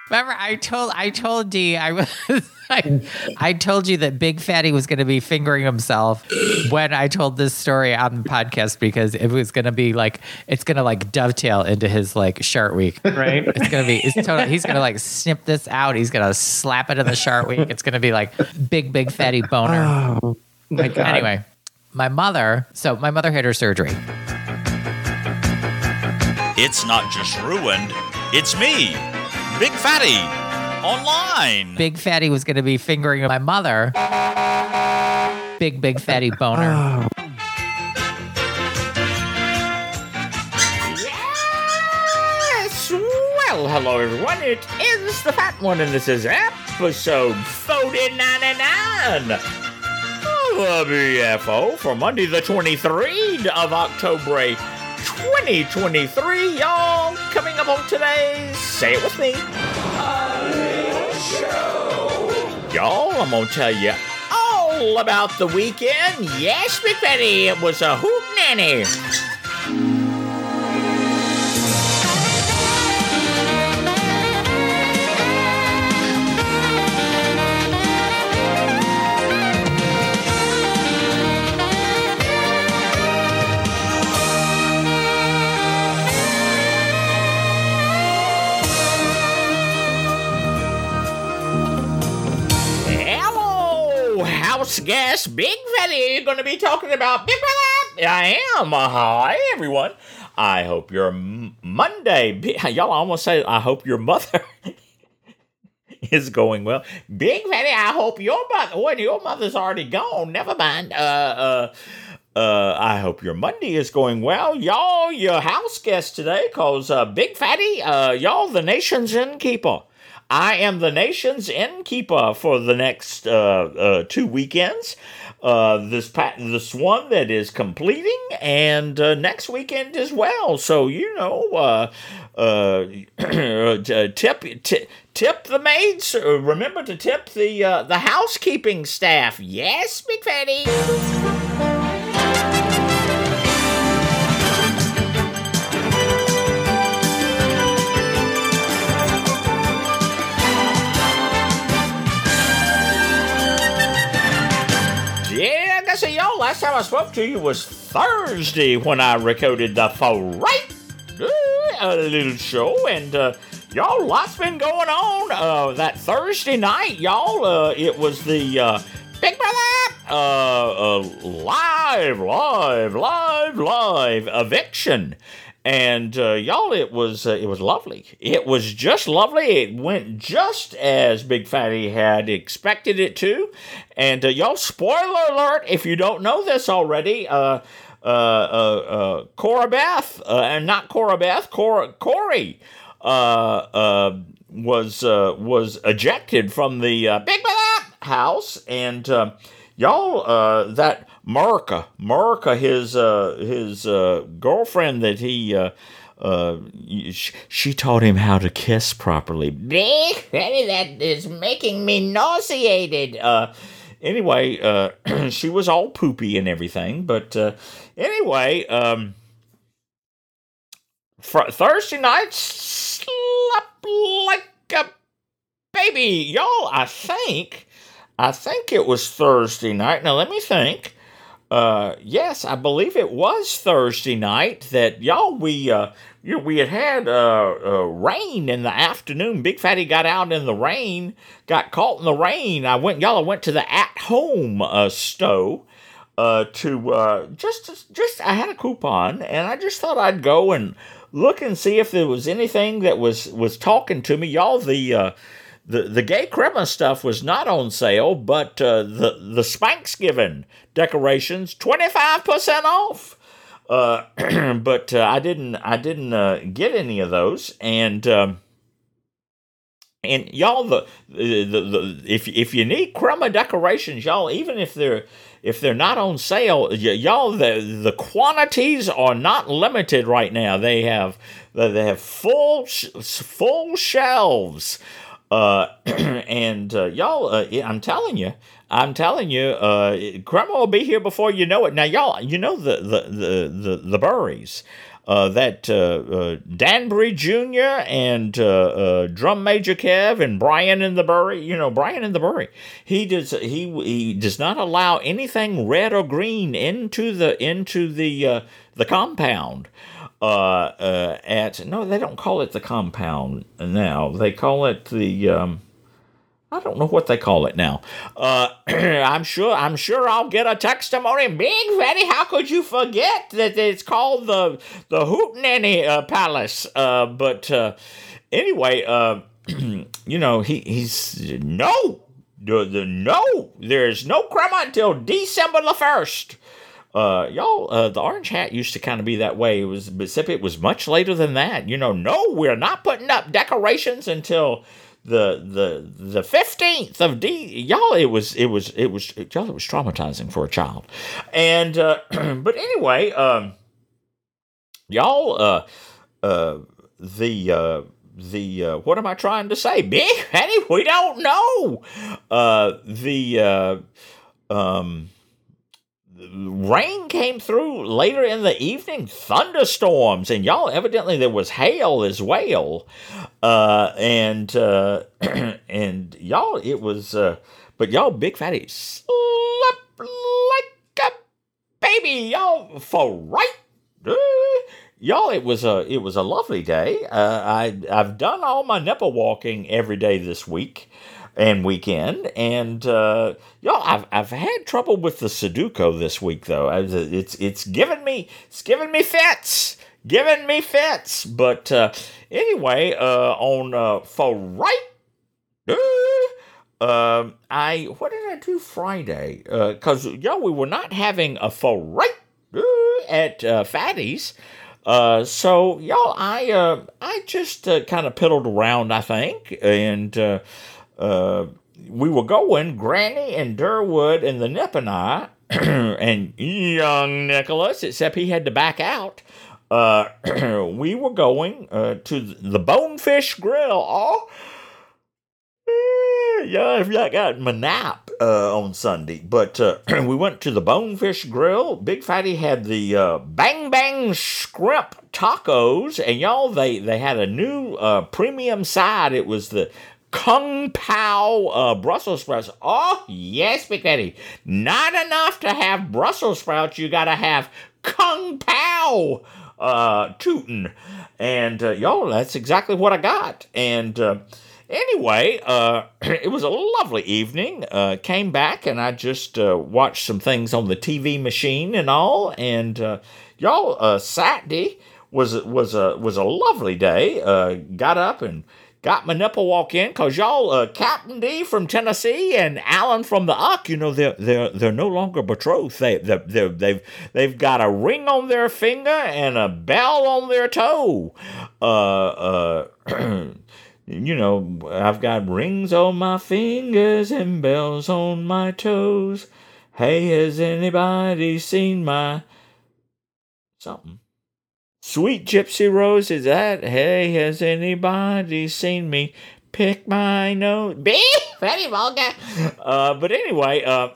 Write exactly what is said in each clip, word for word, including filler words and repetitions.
Remember, I told I told Dee I was I, I told you that Big Fatty was going to be fingering himself when I told this story on the podcast because it was going to be like it's going to like dovetail into his like Shark Week, right? It's going to be it's totally he's going to like snip this out. He's going to slap it in the Shark Week. It's going to be like big big fatty boner. Oh my God. Anyway, my mother. So my mother had her surgery. It's not just ruined. It's me. Big Fatty, online. Big Fatty was going to be fingering my mother. Big, big fatty boner. Oh. Yes! Well, hello everyone. It is the Fat One, and this is episode forty ninety-nine of the B F O for Monday the twenty-third of October twenty twenty-three. Y'all, coming up on today's Say It With Me show. Y'all, I'm gonna tell you all about the weekend. Yes, Big Fatty, it was a hoot nanny. Guest Big Fatty going to be talking about Big Brother. I am. Uh, hi, everyone. I hope your m- Monday, y'all almost say, I hope your mother is going well. Big Fatty, I hope your mother, when your mother's already gone, never mind. Uh, uh, uh, I hope your Monday is going well. Y'all, your house guest today, because uh, Big Fatty, uh, y'all, the nation's innkeeper. I am the nation's innkeeper for the next uh, uh, two weekends. Uh, this pat- this one that is completing, and uh, next weekend as well. So you know, uh, uh, tip t- tip the maids. Remember to tip the uh, the housekeeping staff. Yes, Big Fatty. So y'all, last time I spoke to you was Thursday when I recorded the Fright uh, little show, and uh, y'all, lots been going on. Uh, that Thursday night, y'all, uh, it was the uh, Big Brother uh, uh, live, live, live, live eviction. And uh, y'all, it was uh, it was lovely. It was just lovely. It went just as Big Fatty had expected it to. And uh, y'all, spoiler alert, if you don't know this already, uh, uh, uh, uh, Cora Beth, uh, and not Cora Beth, Cora, Corey, uh, uh, was uh, was ejected from the uh, Big Brother house, and uh, y'all, uh, that. Marika, Marika, his uh, his uh, girlfriend that he uh, uh, she, she taught him how to kiss properly. Big Fatty, that is making me nauseated. Uh, anyway, uh, she was all poopy and everything, but uh, anyway, um, fr- Thursday night slept like a baby, y'all. I think, I think it was Thursday night. Now let me think. Uh, yes, I believe it was Thursday night that y'all we uh you know, we had had uh, uh rain in the afternoon. Big Fatty got out in the rain, got caught in the rain. I went y'all I went to the at home uh stove uh to uh just just I had a coupon, and I just thought I'd go and look and see if there was anything that was was talking to me. Y'all, the uh The the gay Christmas stuff was not on sale, but uh, the the Spanksgiving decorations twenty-five percent off. Uh, but uh, I didn't I didn't uh, get any of those, and um, and y'all the, the the the if if you need Christmas decorations, y'all, even if they're if they're not on sale, y- y'all the the quantities are not limited right now. They have they have full sh- full shelves. Uh, and, uh, y'all, uh, I'm telling you, I'm telling you, uh, Crumble will be here before you know it. Now, y'all, you know the, the, the, the, the Burries. uh, that uh, uh, Danbury Junior and uh, uh, Drum Major Kev and Brian in the Bury, you know, Brian in the Bury, he does he he does not allow anything red or green into the into the uh, the compound. Uh, uh, at no, they don't call it the compound now. They call it the. Um, I don't know what they call it now. Uh, I'm sure. I'm sure I'll get a testimony. Big Fatty, how could you forget that it's called the the Hootenanny uh, Palace? Uh, but uh, anyway, uh, you know, he he's no, the, the no. There's no crema until December the first. Uh, y'all, uh, the Orange Hat used to kind of be that way. It was, except it was much later than that. You know, no, we're not putting up decorations until the the the fifteenth of D. Y'all, it was it was it was y'all. It was traumatizing for a child. And uh, but anyway, um, y'all, uh, uh, the uh, the uh, what am I trying to say, Big Fatty? We don't know. Uh, the uh, um. Rain came through later in the evening, thunderstorms, and y'all, evidently there was hail as well. Uh, and, uh, and y'all, it was, uh, but y'all, Big Fatty slept like a baby, y'all, for right. Uh, y'all, it was a, it was a lovely day. Uh, I, I've done all my nipple walking every day this week and weekend, and uh, y'all, I've I've had trouble with the Sudoku this week though. I, it's it's giving me it's giving me fits, giving me fits. But uh, anyway, uh, on uh, for right, uh, um, I what did I do Friday? Because uh, y'all, we were not having a for right uh, at uh, Fatty's. Uh, so y'all, I uh, I just uh, kind of piddled around, I think, and. Uh, Uh, we were going, Granny and Durwood and the Nip and I, and young Nicholas, except he had to back out. Uh, we were going uh, to the Bonefish Grill. Oh, yeah, I've not got my nap uh, on Sunday, but uh, we went to the Bonefish Grill. Big Fatty had the uh, Bang Bang Shrimp tacos, and y'all, they they had a new uh, premium side. It was the Kung Pao uh, Brussels sprouts. Oh, yes, Big Fatty. Not enough to have Brussels sprouts. You got to have Kung Pao uh, tootin'. And, uh, y'all, that's exactly what I got. And uh, anyway, uh, it was a lovely evening. Uh, came back, and I just uh, watched some things on the T V machine and all. And, uh, y'all, uh, Saturday was, was, a, was a lovely day. Uh, got up and got my nipple walk in, cause y'all, uh, Captain D from Tennessee and Alan from the Uck, you know, they're they're they're no longer betrothed. They they they they've they've got a ring on their finger and a bell on their toe. Uh, uh, you know, I've got rings on my fingers and bells on my toes. Hey, has anybody seen my something? Sweet Gypsy Rose, is that? Hey, has anybody seen me pick my nose? Be Fatty Volga. Uh, but anyway, uh,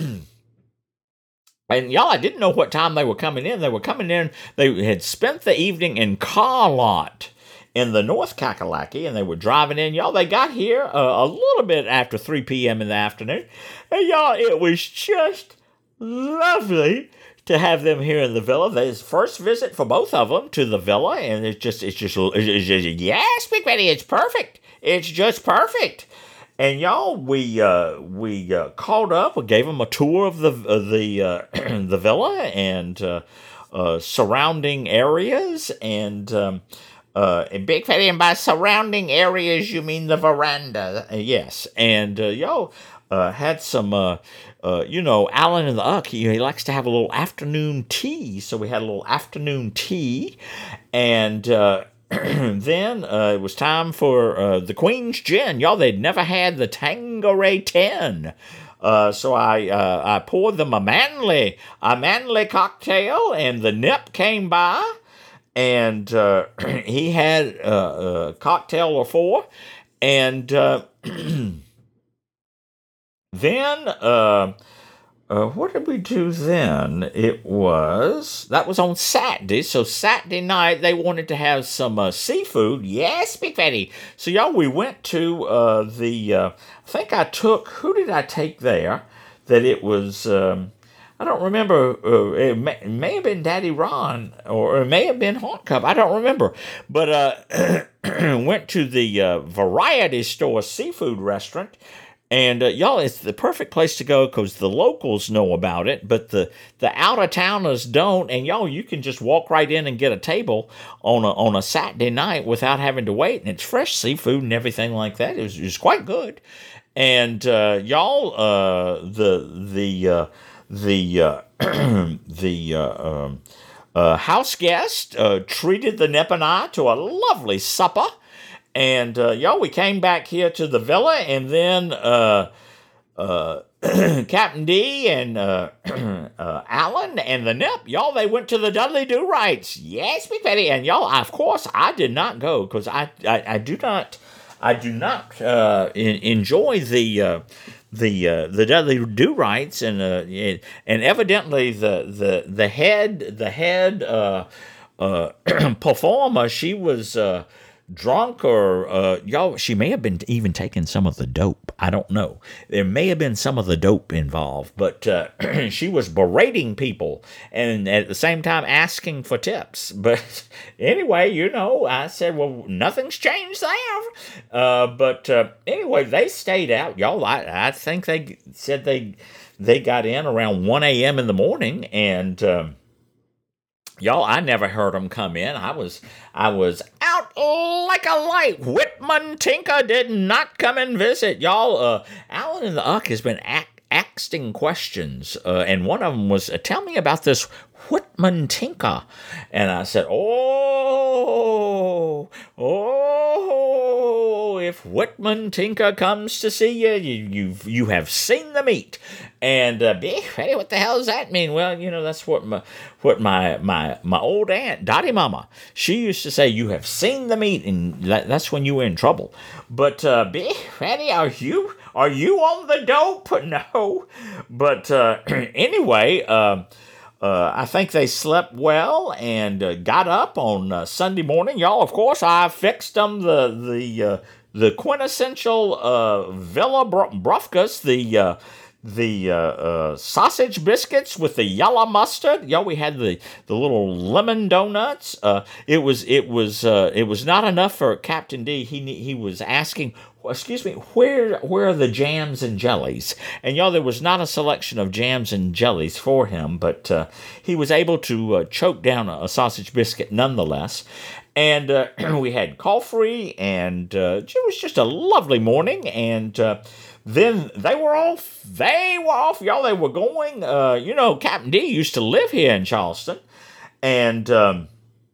and y'all, I didn't know what time they were coming in. They were coming in. They had spent the evening in Carlot in the North Kakalaki, and they were driving in. Y'all, they got here uh, a little bit after three p.m. in the afternoon. And y'all, it was just lovely to have them here in the villa. This first visit for both of them to the villa, and it's just, it's just, it's just yes, Big Fatty, it's perfect. It's just perfect. And y'all, we uh, we uh, called up, we gave them a tour of the of the uh, the villa and uh, uh, surrounding areas, and um, uh, and Big Fatty, and by surrounding areas you mean the veranda, uh, yes. And uh, y'all uh, had some. Uh, Uh, you know, Alan in the Uck, he, he likes to have a little afternoon tea. So we had a little afternoon tea. And uh, then uh, it was time for uh, the Queen's Gin. Y'all, they'd never had the Tanqueray ten. Uh, so I uh, I poured them a manly, a manly cocktail, and the Nip came by. And uh, he had uh, a cocktail or four. And... Uh, Then, uh, Uh, what did we do then? It was that was on Saturday. So Saturday night they wanted to have some uh, seafood. Yes, Big Fatty. So y'all, we went to uh, the. Uh, I think I took. Who did I take there? That it was. Um, I don't remember. Uh, it, may, it may have been Daddy Ron, or it may have been Haunt Cup. I don't remember. But uh, went to the uh, Variety Store seafood restaurant. And uh, y'all, it's the perfect place to go because the locals know about it, but the, the out-of-towners don't. And y'all, you can just walk right in and get a table on a on a Saturday night without having to wait. And it's fresh seafood and everything like that. It was, it was quite good. And uh, y'all, uh, the the uh, the uh, the uh, um, uh, house guest uh, treated the Nip and I to a lovely supper. And, uh, y'all, we came back here to the villa, and then uh, uh, Captain D and uh, uh, Alan and the Nip, y'all, they went to the Dudley Do-Rights. Yes, Big Fatty. And, y'all, of course, I did not go because I, I, I do not I do not uh, in, enjoy the uh, the uh, the Dudley Do-Rights, and uh, and evidently the the the head the head uh, uh, performer, she was. Uh, drunk or uh y'all, she may have been even taking some of the dope. I don't know. There may have been some of the dope involved, but uh she was berating people and at the same time asking for tips. But anyway, you know, I said, well, nothing's changed there. Uh but uh anyway, they stayed out. Y'all, I, I think they said they they got in around one a.m. in the morning, and um y'all, I never heard them come in. I was I was out like a light. Whitman Tinker did not come and visit. Y'all, uh, Alan in the Uck has been act, asking questions, uh, and one of them was, uh, tell me about this Whitman Tinker. And I said, oh, oh, if Whitman Tinker comes to see you, you you've, you have seen the meat. And, uh, hey, what the hell does that mean? Well, you know, that's what my, what my, my, my old aunt, Dottie Mama, she used to say, you have seen the meat, and that, that's when you were in trouble. But, uh, Fatty, are you, are you on the dope? No. But, uh, anyway, uh, Uh, I think they slept well and uh, got up on uh, Sunday morning. Y'all, of course, I fixed them the the uh, the quintessential uh, Villa Brufkas, the uh, the uh, uh, sausage biscuits with the yellow mustard. Y'all, we had the, the little lemon donuts. Uh, it was it was uh, it was not enough for Captain D. He he was asking, excuse me, where where are the jams and jellies? And y'all, there was not a selection of jams and jellies for him, but uh, he was able to uh, choke down a, a sausage biscuit nonetheless. And uh, we had coffee, and uh, it was just a lovely morning. And uh, then they were off. They were off, y'all. They were going. Uh, you know, Captain D used to live here in Charleston, and um,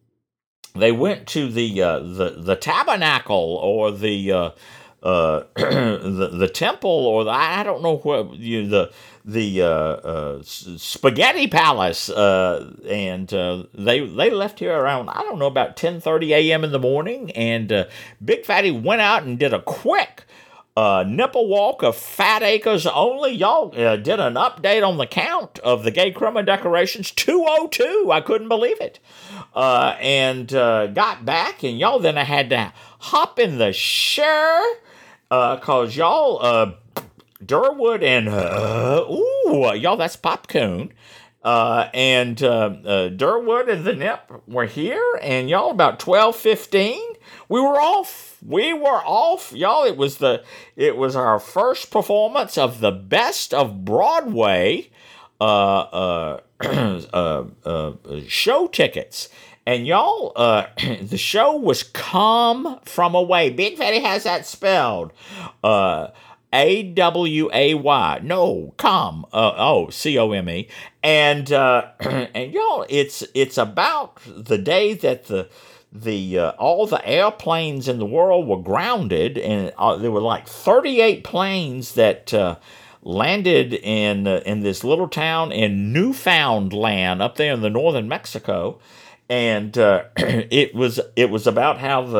they went to the uh, the the tabernacle or the. Uh, Uh, the the temple, or the, I don't know what you the the uh, uh, spaghetti palace, uh, and uh, they they left here around, I don't know, about ten thirty a.m. in the morning, and uh, Big Fatty went out and did a quick uh, nipple walk of Fat Acres only. Y'all uh, did an update on the count of the gay crummer decorations, two oh two. I couldn't believe it, uh, and uh, got back, and y'all, then I had to hop in the share. Uh, cause y'all, uh, Durwood and, uh, ooh, y'all, that's popcorn. Uh, and, uh, uh, Durwood and the Nip were here, and y'all, about twelve fifteen, we were off. We were off, y'all. It was the, it was our first performance of the Best of Broadway, uh, uh, uh, uh, show tickets. And y'all, uh, the show was Come From Away. Big Fatty has that spelled. Uh, A W A Y. No, come. Uh, oh, C O M E. And, uh, and y'all, it's it's about the day that the the uh, all the airplanes in the world were grounded, and uh, there were like thirty-eight planes that uh, landed in uh, in this little town in Newfoundland up there in the northern Mexico. And uh, it was it was about how the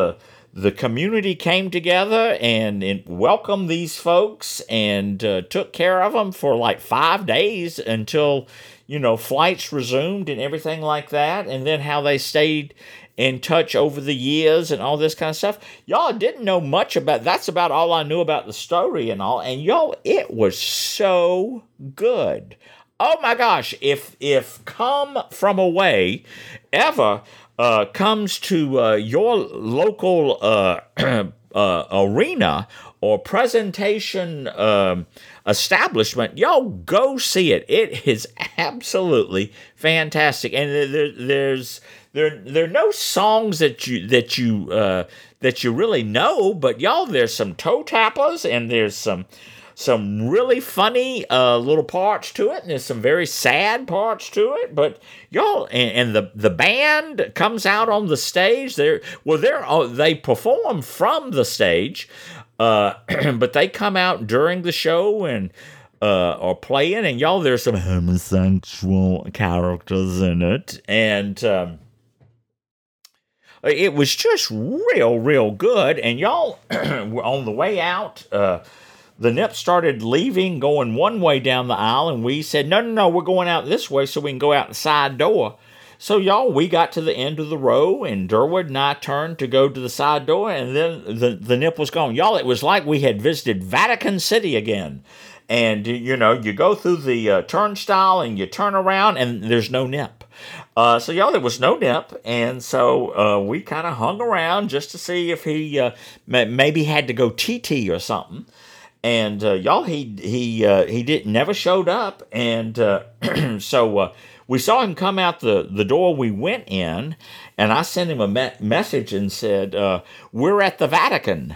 the community came together and, and welcomed these folks and uh, took care of them for like five days until, you know, flights resumed and everything like that. And then how they stayed in touch over the years and all this kind of stuff. Y'all didn't know much about, that's about all I knew about the story and all. And y'all, it was so good. Oh my gosh, if if Come From Away ever uh, comes to uh, your local uh, uh, arena or presentation um, establishment, y'all go see it. It is absolutely fantastic. And there, there's there there are no songs that you that you uh, that you really know, but y'all, there's some toe tappers and there's some some really funny uh, little parts to it, and there's some very sad parts to it. But y'all, and, and the the band comes out on the stage. They're well, they're uh, they perform from the stage, uh, but they come out during the show and uh, are playing. And y'all, there's some homosexual characters in it, and um, it was just real, real good. And y'all, on the way out, Uh, the Nip started leaving, going one way down the aisle, and we said, no, no, no, we're going out this way so we can go out the side door. So, y'all, we got to the end of the row, and Durwood and I turned to go to the side door, and then the, the Nip was gone. Y'all, it was like we had visited Vatican City again. And, you know, you go through the uh, turnstile, and you turn around, and there's no Nip. Uh, so, y'all, there was no Nip, and so uh, we kind of hung around just to see if he uh, maybe had to go T T or something. And uh, y'all, he he uh, he did never showed up, and uh, so uh, we saw him come out the, the door we went in, and I sent him a me- message and said, uh, "We're at the Vatican,"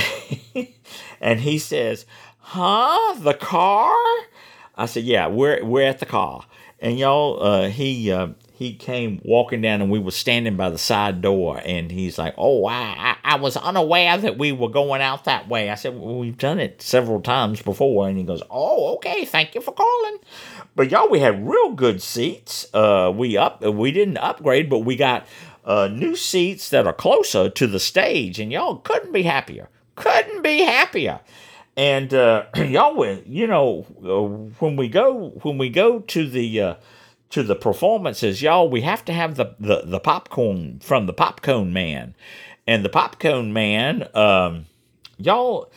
and he says, "Huh? The car?" I said, "Yeah, we're we're at the car." And y'all, uh, he uh, he came walking down, and we were standing by the side door, and he's like, "Oh, I, I, I was unaware that we were going out that way." I said, "Well, we've done it several times before." And he goes, "Oh, okay, thank you for calling." But y'all, we had real good seats. Uh, we up, we didn't upgrade, but we got uh, new seats that are closer to the stage, and y'all couldn't be happier. Couldn't be happier. And uh, y'all, you know, uh, when we go when we go to the uh, to the performances, y'all, we have to have the, the, the popcorn from the Popcorn Man, and the Popcorn Man, um, y'all,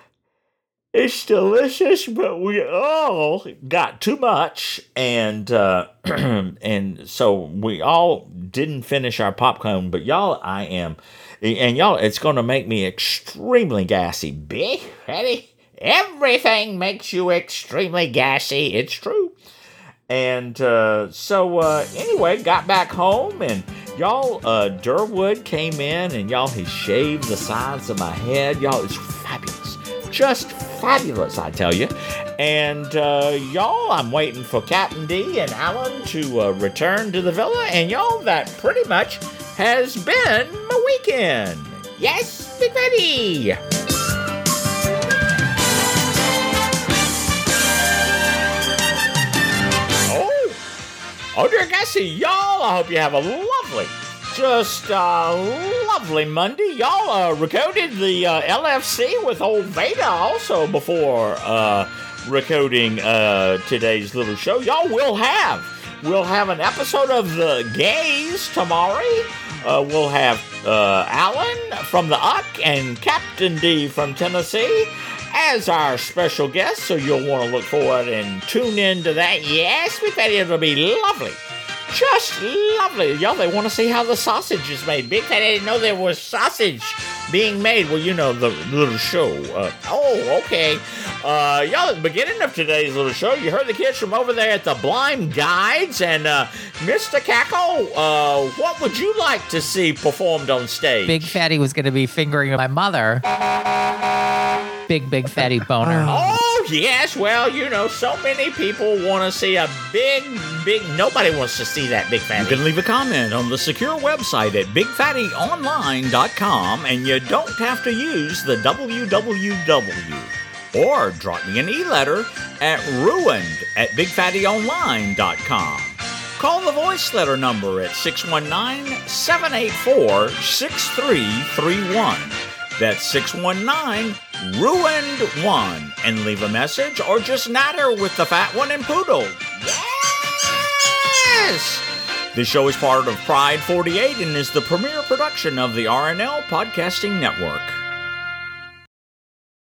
it's delicious, but we all got too much, and uh, and so we all didn't finish our popcorn. But y'all, I am, and y'all, it's going to make me extremely gassy. Big, ready? Everything makes you extremely gassy. It's true. And uh, so uh, anyway, got back home, and y'all, uh, Durwood came in, and y'all, he shaved the sides of my head. Y'all, it's fabulous. Just fabulous, I tell you. And uh, y'all, I'm waiting for Captain D and Alan to uh, return to the villa. And y'all, that pretty much has been my weekend. Yes, Big Fatty. Oh, dear Gussie, y'all, I hope you have a lovely, just uh, lovely Monday. Y'all uh, recorded the uh, L F C with old Veda also before uh, recording uh, today's little show. Y'all will have, we'll have an episode of The Gays tomorrow. Uh, we'll have uh, Alan from the U C and Captain D from Tennessee as our special guest, so you'll want to look forward and tune in to that. Yes, we bet it'll be lovely. Just lovely. Y'all, they want to see how the sausage is made. Big Fatty didn't know there was sausage being made. Well, you know, the little show. Uh, oh, okay. Uh, y'all, at the beginning of today's little show, you heard the kids from over there at the Blind Guides. And uh, Mister Cackle, uh, what would you like to see performed on stage? Big Fatty was going to be fingering my mother. Big, big fatty boner. Oh, yes. Well, you know, so many people want to see a big, big... Nobody wants to see that big fatty. You can leave a comment on the secure website at big fatty online dot com, and you don't have to use the w w w. Or drop me an e-letter at ruined at big fatty online dot com. Call the voice letter number at six one nine, seven eight four, six three three one. That's six one nine, ruined one. And leave a message or just natter with the fat one and Poodle. Yes! This show is part of Pride forty-eight and is the premier production of the R N L Podcasting Network.